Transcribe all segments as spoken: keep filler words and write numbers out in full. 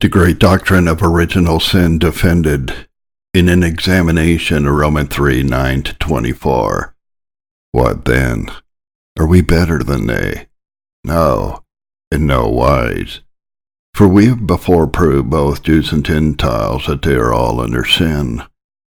The great doctrine of original sin defended in an examination of Romans three, nine to twenty-four. What then? Are we better than they? No, in no wise. For we have before proved, both Jews and Gentiles, that they are all under sin.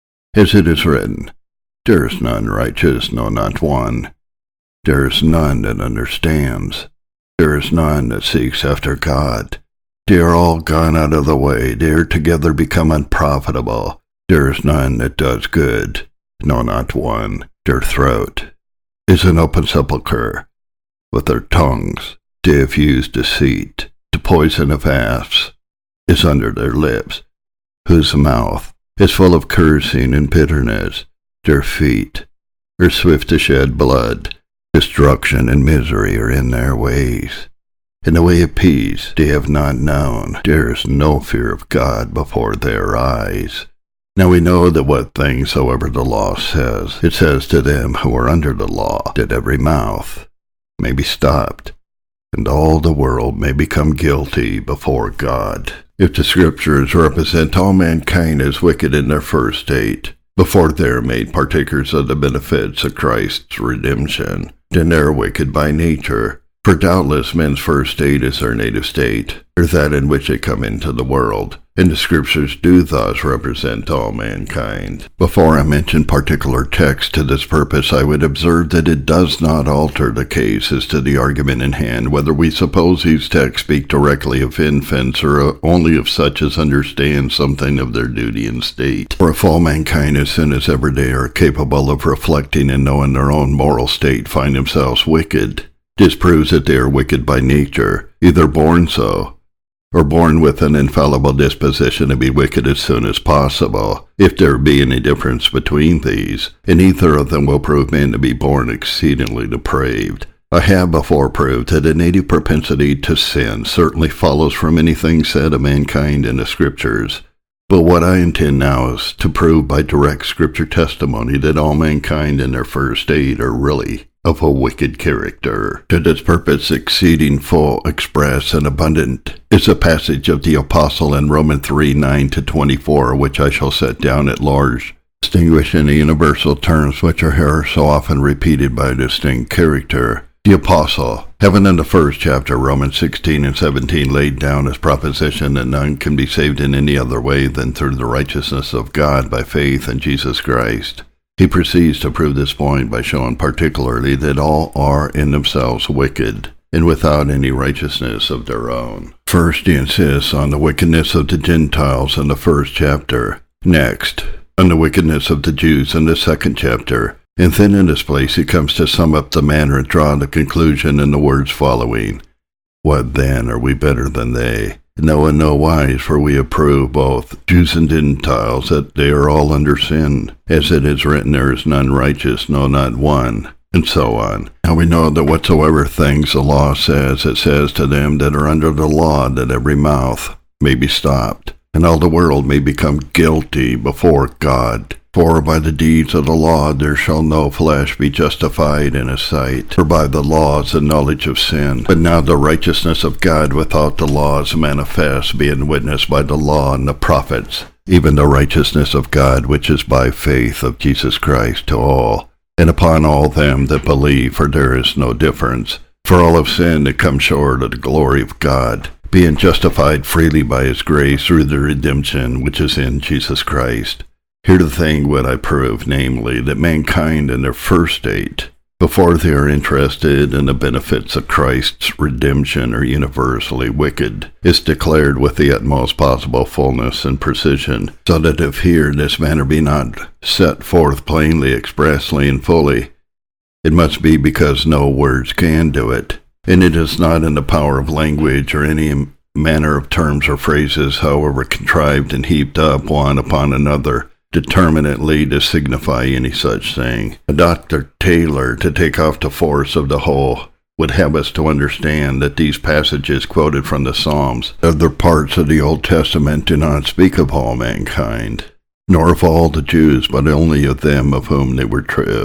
As it is written, there is none righteous, no, not one. There is none that understands. There is none that seeks after God. They are all gone out of the way. They are together become unprofitable. There is none that does good, no, not one. Their throat is an open sepulchre. With their tongues they have used deceit. The poison of asps is under their lips, whose mouth is full of cursing and bitterness. Their feet are swift to shed blood. Destruction and misery are in their ways. In the way of peace they have not known. There is no fear of God before their eyes. Now we know that what things soever the law says, it says to them who are under the law, that every mouth may be stopped, and all the world may become guilty before God. If the Scriptures represent all mankind as wicked in their first state, before they are made partakers of the benefits of Christ's redemption, then they are wicked by nature. For doubtless men's first state is their native state, or that in which they come into the world, and the Scriptures do thus represent all mankind. Before I mention particular texts to this purpose, I would observe that it does not alter the case as to the argument in hand, whether we suppose these texts speak directly of infants, or only of such as understand something of their duty and state. For if all mankind as sin as every day are capable of reflecting and knowing their own moral state, find themselves wicked, this proves that they are wicked by nature, either born so, or born with an infallible disposition to be wicked as soon as possible. If there be any difference between these, and either of them will prove men to be born exceedingly depraved. I have before proved that a native propensity to sin certainly follows from anything said of mankind in the Scriptures. But what I intend now is to prove by direct Scripture testimony that all mankind in their first state are really of a wicked character. To this purpose, exceeding full, express, and abundant is a passage of the Apostle in Romans three, nine to twenty-four, which I shall set down at large, distinguishing the universal terms which are here so often repeated by a distinct character. The Apostle, having in the first chapter, Romans sixteen and seventeen, laid down his proposition that none can be saved in any other way than through the righteousness of God by faith in Jesus Christ, he proceeds to prove this point by showing particularly that all are in themselves wicked, and without any righteousness of their own. First, he insists on the wickedness of the Gentiles in the first chapter. Next, on the wickedness of the Jews in the second chapter. And then in this place he comes to sum up the matter and draw the conclusion in the words following. What then? Are we better than they? No, in no wise, for we approve both Jews and Gentiles that they are all under sin. As it is written, there is none righteous, no, not one, and so on. Now we know that whatsoever things the law says, it says to them that are under the law, that every mouth may be stopped, and all the world may become guilty before God. For by the deeds of the law there shall no flesh be justified in his sight. For by the law is the knowledge of sin. But now the righteousness of God without the law is manifest, being witnessed by the law and the prophets, even the righteousness of God which is by faith of Jesus Christ to all, and upon all them that believe, for there is no difference. For all have sinned and come short of the glory of God, being justified freely by his grace through the redemption which is in Jesus Christ. Here the thing what I prove, namely, that mankind in their first state, before they are interested in the benefits of Christ's redemption, are universally wicked, is declared with the utmost possible fullness and precision, so that if here this matter be not set forth plainly, expressly, and fully, it must be because no words can do it, and it is not in the power of language or any manner of terms or phrases, however contrived and heaped up one upon another, determinately to signify any such thing. Doctor Taylor, to take off the force of the whole, would have us to understand that these passages quoted from the Psalms, other parts of the Old Testament, do not speak of all mankind, nor of all the Jews, but only of them of whom they were true.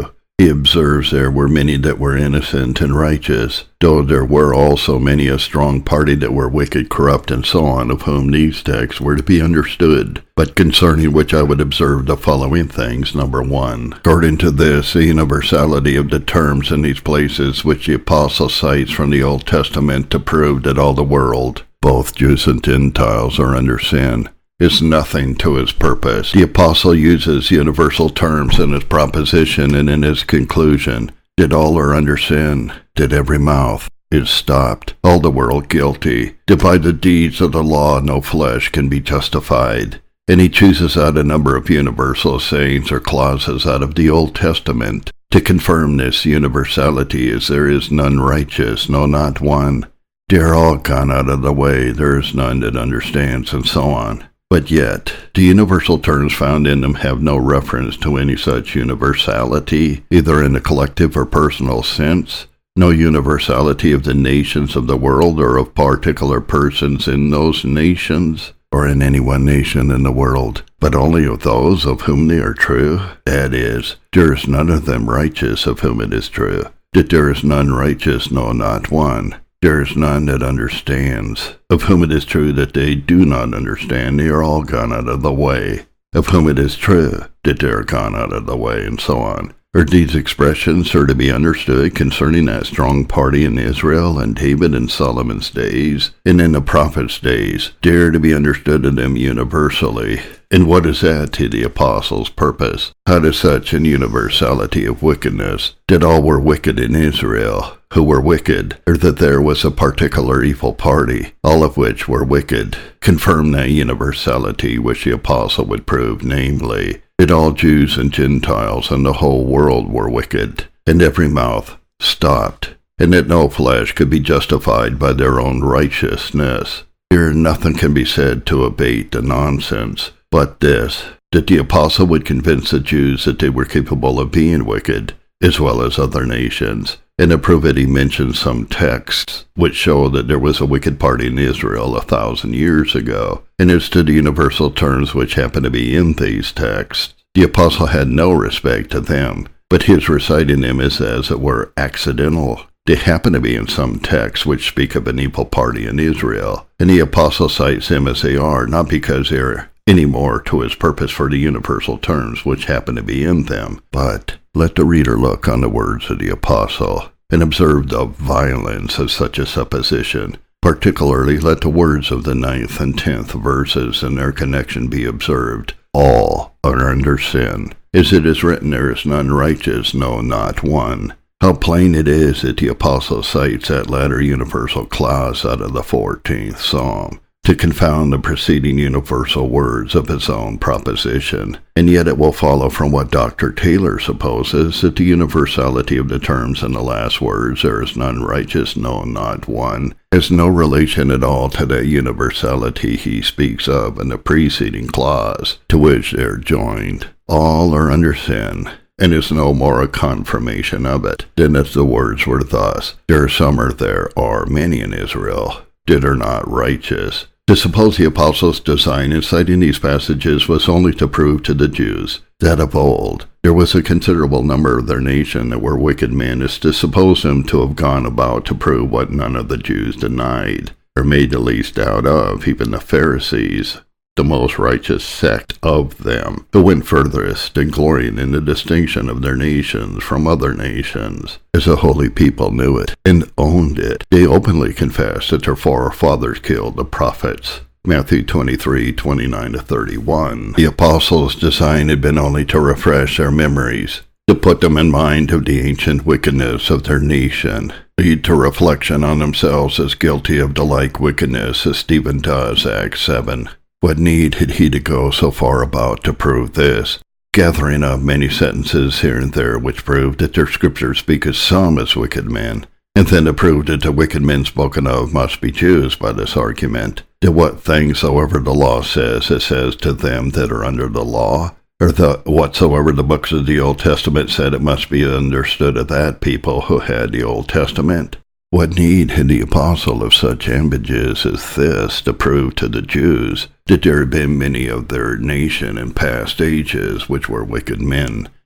He observes there were many that were innocent and righteous, though there were also many a strong party that were wicked, corrupt, and so on, of whom these texts were to be understood, but concerning which I would observe the following things. Number one, according to this, the universality of the terms in these places which the apostle cites from the Old Testament to prove that all the world, both Jews and Gentiles, are under sin, is nothing to his purpose. The apostle uses universal terms in his proposition and in his conclusion. That all are under sin, that every mouth is stopped, all the world guilty, that by the deeds of the law no flesh can be justified. And he chooses out a number of universal sayings or clauses out of the Old Testament to confirm this universality, as there is none righteous, no, not one. They are all gone out of the way, there is none that understands, and so on. But yet, the universal terms found in them have no reference to any such universality, either in a collective or personal sense, no universality of the nations of the world or of particular persons in those nations, or in any one nation in the world, but only of those of whom they are true. That is, there is none of them righteous of whom it is true, that there is none righteous, no, not one. There is none that understands, of whom it is true that they do not understand. They are all gone out of the way, of whom it is true that they are gone out of the way, and so on. Or these expressions are to be understood concerning that strong party in Israel and David and Solomon's days, and in the prophets' days. They are to be understood in them universally. And what is that to the apostles' purpose? How does such an universality of wickedness, that all were wicked in Israel, who were wicked, or that there was a particular evil party, all of which were wicked, confirm that universality which the apostle would prove, namely, that all Jews and Gentiles and the whole world were wicked, and every mouth stopped, and that no flesh could be justified by their own righteousness. Here nothing can be said to abate the nonsense, but this, that the apostle would convince the Jews that they were capable of being wicked, as well as other nations. And to prove it, he mentions some texts which show that there was a wicked party in Israel a thousand years ago. And as to the universal terms which happen to be in these texts, the apostle had no respect to them, but his reciting them is, as it were, accidental. They happen to be in some texts which speak of an evil party in Israel, and the apostle cites them as they are, not because they are any more to his purpose for the universal terms which happen to be in them, but let the reader look on the words of the apostle, and observe the violence of such a supposition. Particularly let the words of the ninth and tenth verses and their connection be observed. All are under sin. As it is written, there is none righteous, no, not one. How plain it is that the apostle cites that latter universal clause out of the fourteenth Psalm, to confound the preceding universal words of his own proposition. And yet it will follow from what Doctor Taylor supposes, that the universality of the terms in the last words, there is none righteous, no, not one, has no relation at all to the universality he speaks of in the preceding clause, to which they are joined. All are under sin, and is no more a confirmation of it, than if the words were thus, there are some or there are many in Israel that are not righteous. To suppose the apostle's design in citing these passages was only to prove to the Jews that of old there was a considerable number of their nation that were wicked men is to suppose them to have gone about to prove what none of the Jews denied, or made the least doubt of, even the Pharisees, the most righteous sect of them, who went furthest in glorying in the distinction of their nations from other nations. As the holy people knew it, and owned it, they openly confessed that their forefathers killed the prophets. Matthew twenty-three, twenty-nine to thirty-one. The apostles' design had been only to refresh their memories, to put them in mind of the ancient wickedness of their nation, lead to reflection on themselves as guilty of the like wickedness as Stephen does, Acts seven. What need had he to go so far about to prove this? Gathering up many sentences here and there which proved that their scriptures speak of some as wicked men, and then to prove that the wicked men spoken of must be Jews by this argument, that what things soever the law says, it says to them that are under the law, or that whatsoever the books of the Old Testament said, it must be understood of that people who had the Old Testament. What need had the apostle of such ambages as this to prove to the Jews that there had been many of their nation in past ages which were wicked men,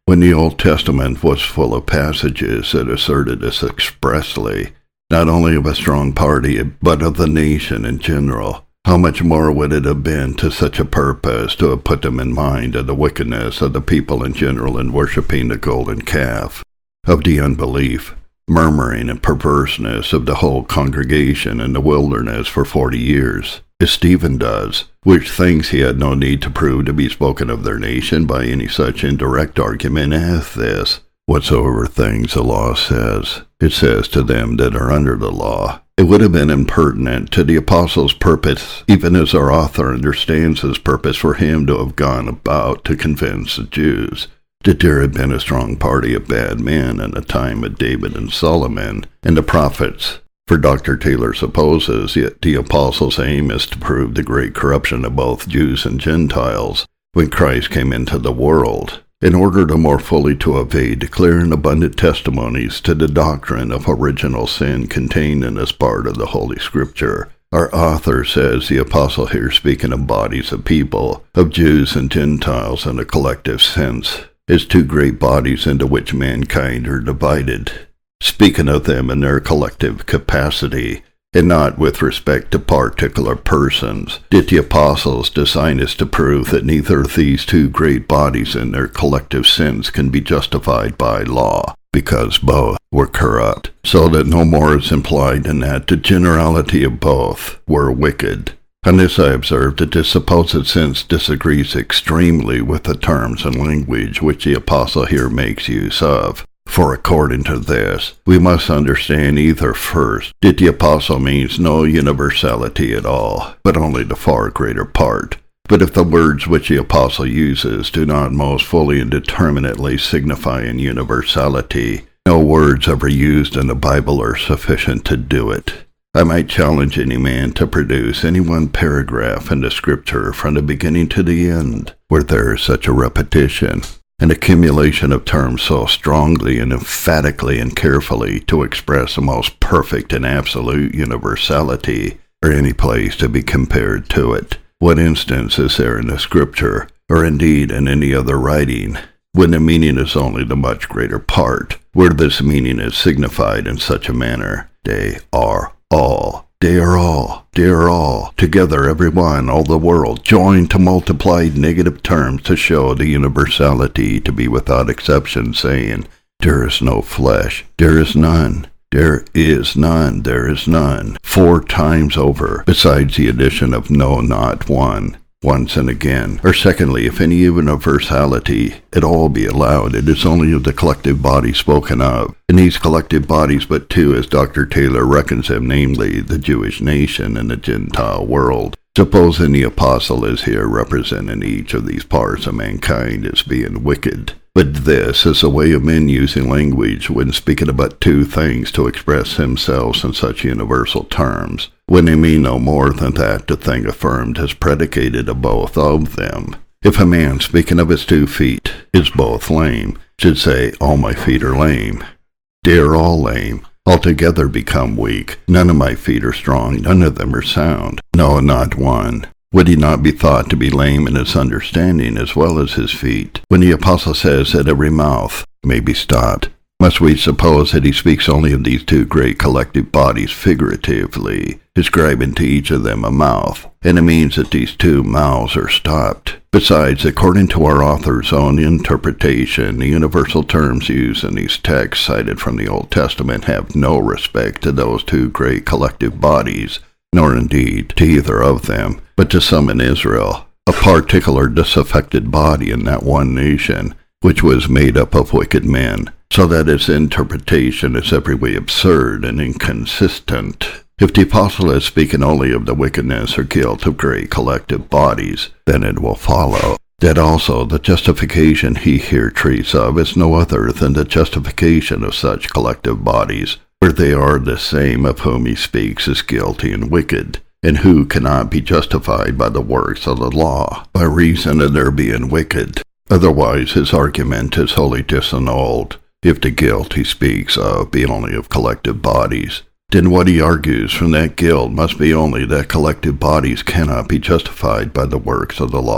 When the Old Testament was full of passages that asserted this expressly, not only of a strong party, but of the nation in general, how much more would it have been to such a purpose to have put them in mind of the wickedness of the people in general in worshipping the golden calf, of the unbelief, murmuring, and perverseness of the whole congregation in the wilderness for forty years, as Stephen does, which things he had no need to prove to be spoken of their nation by any such indirect argument as this. Whatsoever things the law says, it says to them that are under the law. It would have been impertinent to the apostle's purpose, even as our author understands his purpose, for him to have gone about to convince the Jews that there had been a strong party of bad men in the time of David and Solomon and the prophets. For Doctor Taylor supposes that the apostle's aim is to prove the great corruption of both Jews and Gentiles when Christ came into the world, in order to more fully to evade the clear and abundant testimonies to the doctrine of original sin contained in this part of the Holy Scripture. Our author says the apostle here speaking of bodies of people, of Jews and Gentiles in a collective sense, as two great bodies into which mankind are divided, speaking of them in their collective capacity, and not with respect to particular persons. Did the apostles design us to prove that neither of these two great bodies in their collective sins can be justified by law, because both were corrupt, so that no more is implied than that the generality of both were wicked. On this I observe that this supposed sense disagrees extremely with the terms and language which the apostle here makes use of. For according to this, we must understand either first, that the apostle means no universality at all, but only the far greater part. But if the words which the apostle uses do not most fully and determinately signify an universality, no words ever used in the Bible are sufficient to do it. I might challenge any man to produce any one paragraph in the Scripture from the beginning to the end, where there is such a repetition, an accumulation of terms so strongly and emphatically and carefully to express the most perfect and absolute universality, or any place to be compared to it. What instance is there in the Scripture, or indeed in any other writing, when the meaning is only the much greater part, where this meaning is signified in such a manner? They are all. They are all, they are all, together every one, all the world, joined to multiplied negative terms to show the universality to be without exception, saying, there is no flesh, there is none, there is none, there is none, four times over, besides the addition of no, not one, once and again. Or secondly, if any universality at all be allowed, it is only of the collective body spoken of, and these collective bodies but two, as Doctor Taylor reckons them, namely the Jewish nation and the Gentile world. Supposing the apostle is here representing each of these parts of mankind as being wicked. But this is a way of men using language when speaking about two things to express themselves in such universal terms, when they mean no more than that the thing affirmed is predicated of both of them. If a man speaking of his two feet is both lame, should say, all my feet are lame, they are all lame, altogether become weak, none of my feet are strong, none of them are sound, no, not one. Would he not be thought to be lame in his understanding as well as his feet? When the apostle says that every mouth may be stopped, must we suppose that he speaks only of these two great collective bodies figuratively, ascribing to each of them a mouth, and it means that these two mouths are stopped? Besides, according to our author's own interpretation, the universal terms used in these texts cited from the Old Testament have no respect to those two great collective bodies, nor indeed to either of them, but to some in Israel, a particular disaffected body in that one nation, which was made up of wicked men, so that its interpretation is every way absurd and inconsistent. If the apostle is speaking only of the wickedness or guilt of great collective bodies, then it will follow that also the justification he here treats of is no other than the justification of such collective bodies, where they are the same of whom he speaks as guilty and wicked, and who cannot be justified by the works of the law, by reason of their being wicked. Otherwise his argument is wholly disannulled. If the guilt he speaks of be only of collective bodies, then what he argues from that guilt must be only that collective bodies cannot be justified by the works of the law,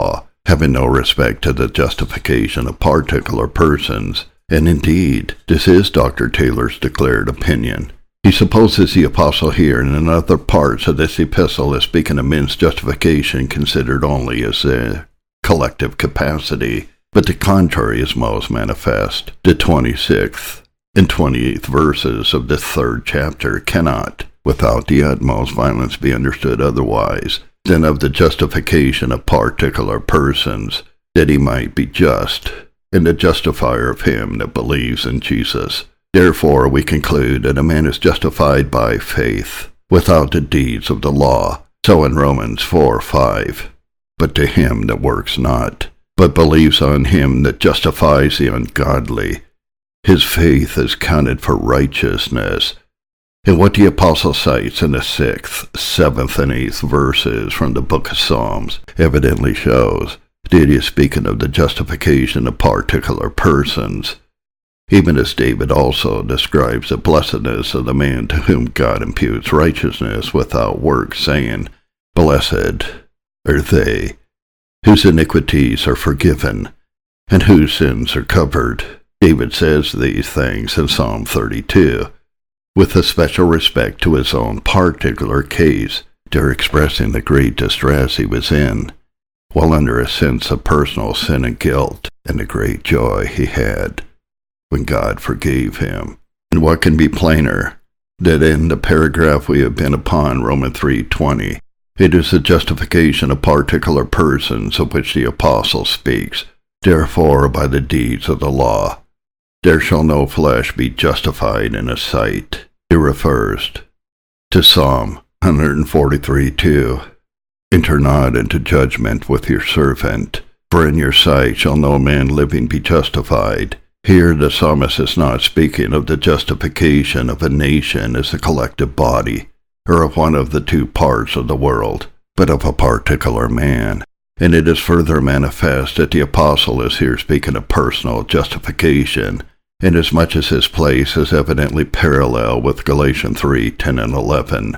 having no respect to the justification of particular persons. And indeed, this is Doctor Taylor's declared opinion. He supposes the apostle here and in other parts of this epistle is speaking of men's justification considered only as a collective capacity, but the contrary is most manifest. The twenty-sixth and twenty-eighth verses of this third chapter cannot, without the utmost violence, be understood otherwise than of the justification of particular persons, that he might be just, and the justifier of him that believes in Jesus. Therefore we conclude that a man is justified by faith, without the deeds of the law, so in Romans four five. But to him that works not, but believes on him that justifies the ungodly, his faith is counted for righteousness. And what the apostle cites in the sixth, seventh, and eighth verses from the book of Psalms evidently shows that he is speaking of the justification of particular persons, even as David also describes the blessedness of the man to whom God imputes righteousness without works, saying, "Blessed are they whose iniquities are forgiven, and whose sins are covered." David says these things in Psalm thirty-two, with a special respect to his own particular case, there expressing the great distress he was in, while under a sense of personal sin and guilt, and the great joy he had when God forgave him. And what can be plainer, that in the paragraph we have been upon, Romans three twenty, it is the justification of particular persons of which the apostle speaks. Therefore, by the deeds of the law, there shall no flesh be justified in his sight. It refers to Psalm one forty-three two. Enter not into judgment with your servant, for in your sight shall no man living be justified. Here the psalmist is not speaking of the justification of a nation as a collective body, or of one of the two parts of the world, but of a particular man. And it is further manifest that the apostle is here speaking of personal justification, inasmuch as his place is evidently parallel with Galatians three ten and eleven.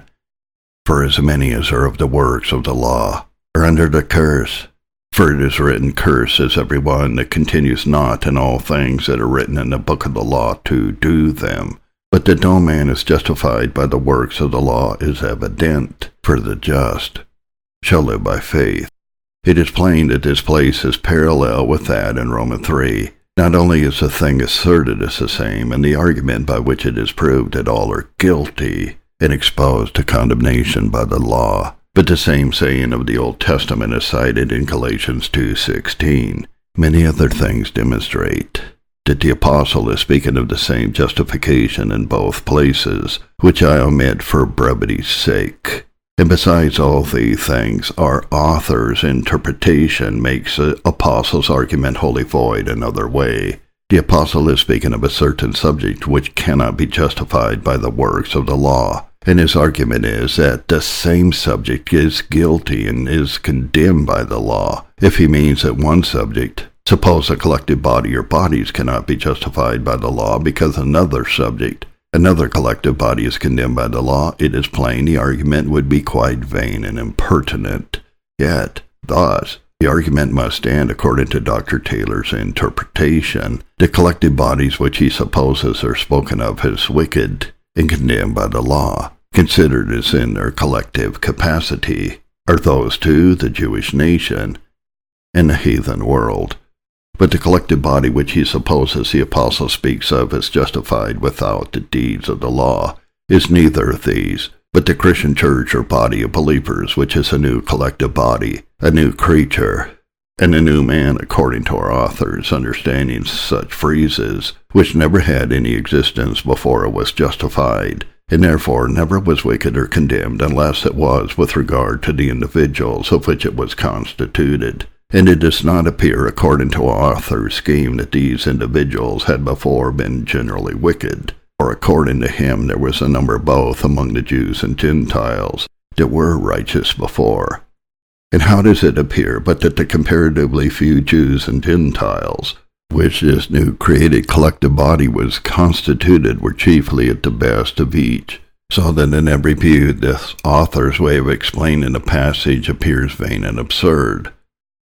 For as many as are of the works of the law are under the curse. For it is written, "Cursed is every one that continues not in all things that are written in the book of the law to do them." But that no man is justified by the works of the law is evident, for the just shall live by faith. It is plain that this place is parallel with that in Romans three. Not only is the thing asserted as the same, and the argument by which it is proved that all are guilty and exposed to condemnation by the law, but the same saying of the Old Testament is cited in Galatians two sixteen. Many other things demonstrate that the apostle is speaking of the same justification in both places, which I omit for brevity's sake. And besides all these things, our author's interpretation makes the apostle's argument wholly void another way. The apostle is speaking of a certain subject which cannot be justified by the works of the law, and his argument is that the same subject is guilty and is condemned by the law. If he means that one subject, suppose a collective body or bodies, cannot be justified by the law because another subject, another collective body, is condemned by the law, it is plain the argument would be quite vain and impertinent. Yet, thus, the argument must stand according to Doctor Taylor's interpretation. The collective bodies which he supposes are spoken of as wicked and condemned by the law, considered as in their collective capacity, are those two, the Jewish nation and the heathen world. But the collective body which he supposes the apostle speaks of as justified without the deeds of the law is neither of these, but the Christian church or body of believers, which is a new collective body, a new creature, and a new man according to our author's understanding such phrases, which never had any existence before it was justified, and therefore never was wicked or condemned unless it was with regard to the individuals of which it was constituted. And it does not appear according to our author's scheme that these individuals had before been generally wicked, or according to him there was a number both among the Jews and Gentiles that were righteous before. And how does it appear but that the comparatively few Jews and Gentiles, which this new created collective body was constituted, were chiefly at the best of each, so that in every view this author's way of explaining the passage appears vain and absurd.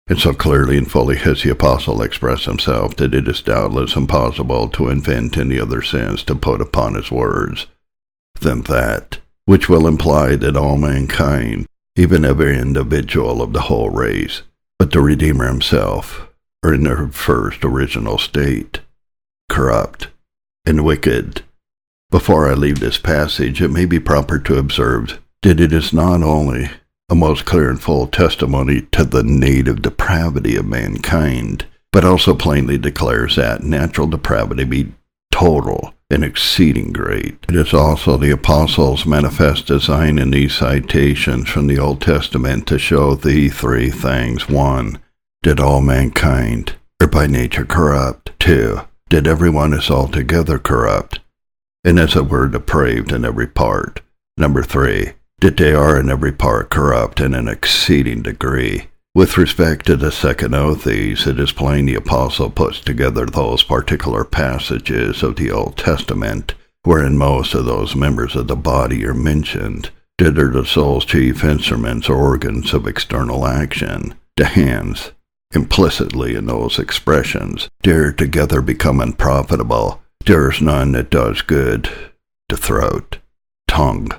And so clearly and fully has the apostle expressed himself that it is doubtless impossible to invent any other sense to put upon his words than that, which will imply that all mankind, even every individual of the whole race, but the Redeemer himself, are in their first original state, corrupt and wicked. Before I leave this passage, it may be proper to observe that it is not only a most clear and full testimony to the native depravity of mankind, but also plainly declares that natural depravity be total and exceeding great. It is also the apostles' manifest design in these citations from the Old Testament to show the three things. One, that all mankind are by nature corrupt. Two, that everyone is altogether corrupt, and as it were depraved in every part. Number three, that they are in every part corrupt in an exceeding degree. With respect to the second of these, it is plain the apostle puts together those particular passages of the Old Testament wherein most of those members of the body are mentioned, that are the soul's chief instruments or organs of external action. The hands, implicitly in those expressions, dare together become unprofitable. There is none that does good. The throat, tongue,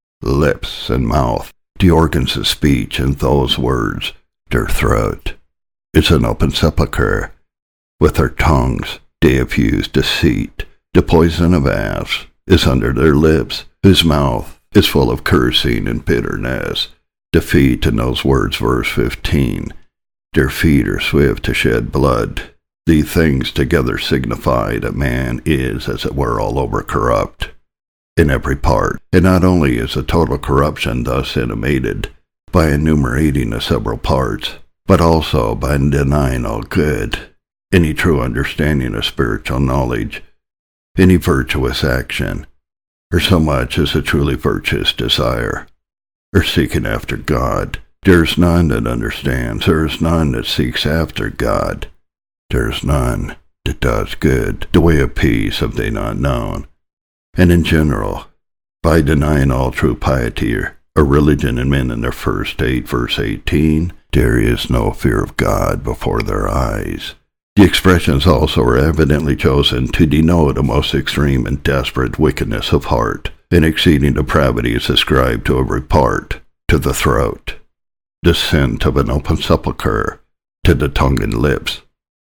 lips, and mouth, the organs of speech, and those words, their throat, is an open sepulchre. With their tongues they have used deceit. The poison of asps is under their lips, whose mouth is full of cursing and bitterness. The feet in those words, verse fifteen, their feet are swift to shed blood. These things together signify that man is, as it were, all over corrupt in every part. And not only is the total corruption thus intimated by enumerating the several parts, but also by denying all good, any true understanding of spiritual knowledge, any virtuous action, or so much as a truly virtuous desire, or seeking after God. There is none that understands, there is none that seeks after God, there is none that does good. The way of peace have they not known. And in general, by denying all true piety or religion in men in their first state, verse eighteen, there is no fear of God before their eyes. The expressions also are evidently chosen to denote a most extreme and desperate wickedness of heart, and exceeding depravity is ascribed to every part, to the throat, the scent of an open sepulchre, to the tongue and lips,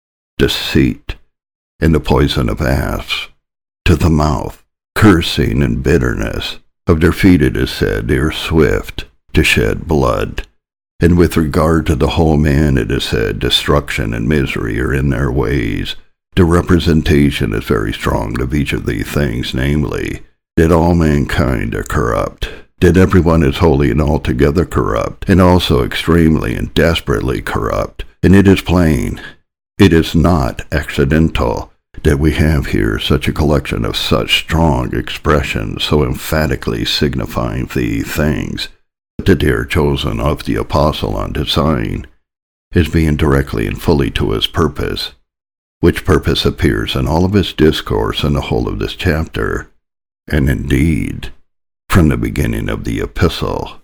deceit, and the poison of asps, to the mouth, cursing and bitterness. Of their feet it is said, they are swift to shed blood. And with regard to the whole man it is said, destruction and misery are in their ways. The representation is very strong of each of these things, namely, that all mankind are corrupt, that everyone is wholly and altogether corrupt, and also extremely and desperately corrupt. And it is plain, it is not accidental, that we have here such a collection of such strong expressions, so emphatically signifying the things, that they are chosen of the apostle on design, as being directly and fully to his purpose, which purpose appears in all of his discourse in the whole of this chapter, and indeed, from the beginning of the epistle.